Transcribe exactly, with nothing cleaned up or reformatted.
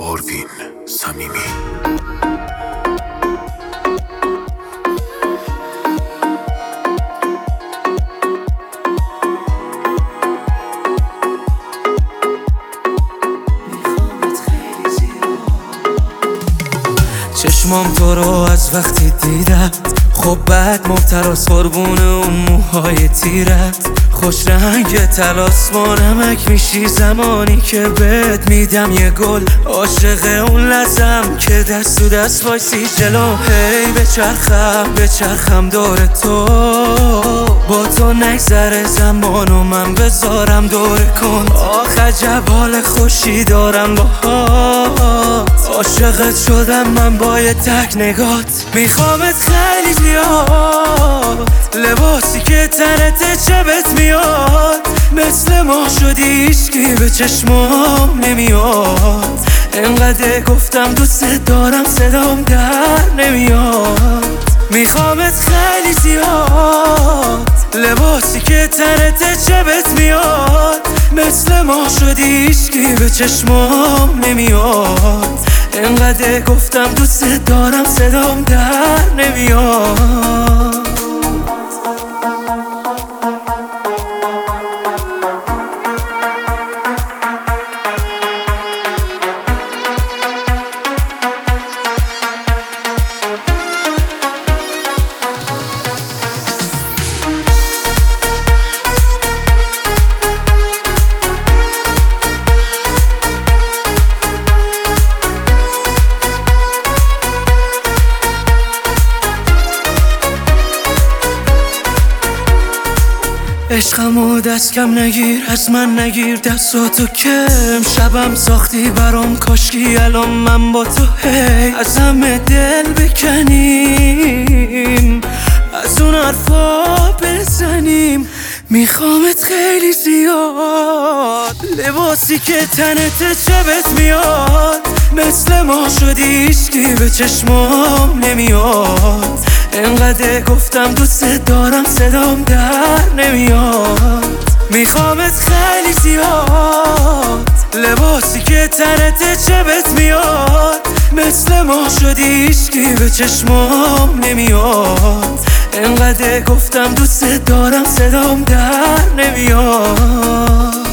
آروین صمیمی. چشمام تو رو از وقتی دیدم خب بعد مبتراس قربون اون موهای تیرت. خوش رنگ تلاس با نمک میشی زمانی که بهت میدم یه گل. عاشق اون لحظم که دست تو دست وایسی جلو. هی بچرخم بچرخم دور تو، با تو نگذره زمان و من بذارم دور کن. آخ عجب حال خوشی دارم باهات، عاشقت شدم من با یه تک نگات. میخوامت خیلی زیاد، لباسی که تنت چبت میاد. مثل ما شدی هیچکی به چشمام نمیاد. انقدر گفتم دوست دارم صدام در نمیاد. میخوامت خیلی زیاد، لباسی که تنت چبت میاد. مثل ما شدی هیچکی به چشمام نمیاد. انقدر گفتم دوست دارم صدام در نمیاد. عشقمو دست کم نگیر از من نگیر دستاتو کم. شبم ساختی برام کاشکی الان من با تو. هی از همه دل بکنیم، از اون حرفا بزنیم. میخوامت خیلی زیاد، لباسی که تنت چبت میاد. مثل ما شدی هیچکی به چشمام نمیاد. انقدر گفتم دوست دارم صدام در نمیاد. میخوامت خیلی زیاد، لباسی که تنت چبت میاد. مثل ما شدی هیچکی به چشمام نمیاد. انقدر گفتم دوست دارم صدام در نمیاد.